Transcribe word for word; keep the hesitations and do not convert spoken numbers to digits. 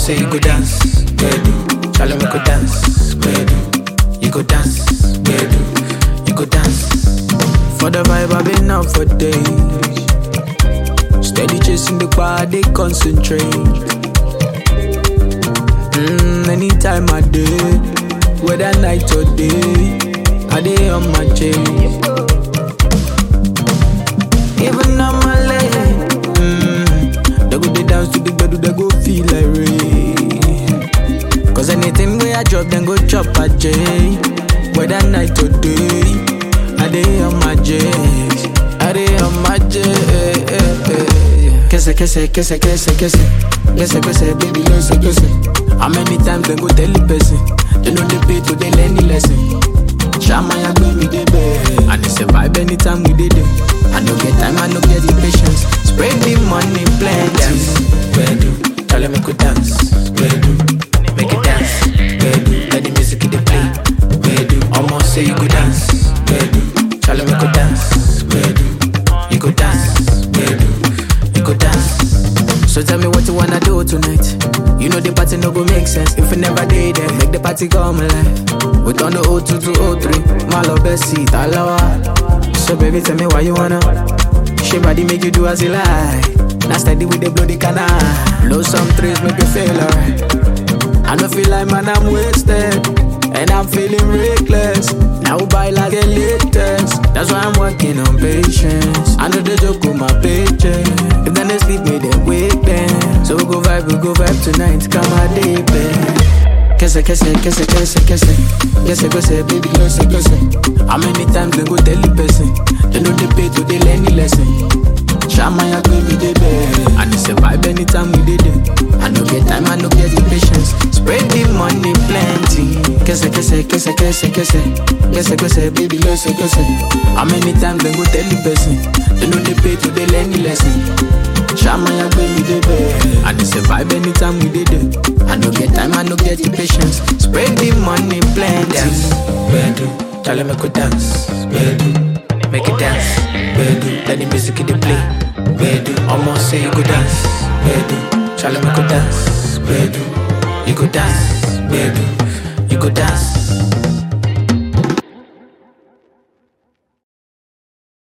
say you go dance, bedu. Charlie me go dance, bedu. You go dance, bedu. You go dance. For the vibe I've been out for days. Steady chasing the bar, they concentrate. Mm, anytime I day, whether night or day, I day on my chain. Even on my leg, mm, they go they dance to the bed, they go feel like rain. Cause anything where I drop, then go chop a J. Whether night or day, I day on my J. I day on my J. Kese, kese, kese, kese, kese. Kese, kese, baby, kese, kese. How many times they go tell the person? They know they pay to they learn the lesson. Shama ya go me the bed. And it's a vibe anytime we did it. I no get time, I no get the patience. Spread the money, plenty. Dance, bedu. Tell them I could dance, bedu. Make it dance, bedu. Let the music in the play, bedu. Almost say you could dance, bedu. Tell them I could dance, bedu. You could dance, bedu. You could dance. So tell me what you wanna do tonight. You know the party no go make sense if we never did it. Make the party come alive. We turn the oh two to oh three. My love best seat, alawa. So baby, tell me why you wanna. She body make you do as you like. Now steady with the bloody canal. Blow some trees, make you feel alright. I don't feel like man, I'm wasted. And I'm feeling reckless. Now buy like the latest. That's why I'm working on patience. I know the joke with my paycheck. If then they sleep me, then wake them. So we go vibe, we go vibe tonight. Come on, day, babe. Kese, kese, kese, kese, kese. Kese, kese, baby, kese, kese. How many times they go tell the person? They know they pay to they learn the lesson. Shama ya go me the bed. And it's a vibe anytime we did it. I no get time, I no get the patience. Spread the money plenty. Kese, kese, kese, kese, kese. Kese, kese, baby, kese, kese. How many times they go tell the person? They know they pay to they learn the lesson. Shama ya go me the bed. And it's a vibe anytime we did it. I no get time, I no get the patience. Spread the money plenty. Dance, bedu. Tell them I could dance, bedu. Make it dance, bedu. Let the music in the play, bedu. Almost say you go dance, bedu. Tell them I could dance, bedu. You go dance, bedu. You go dance.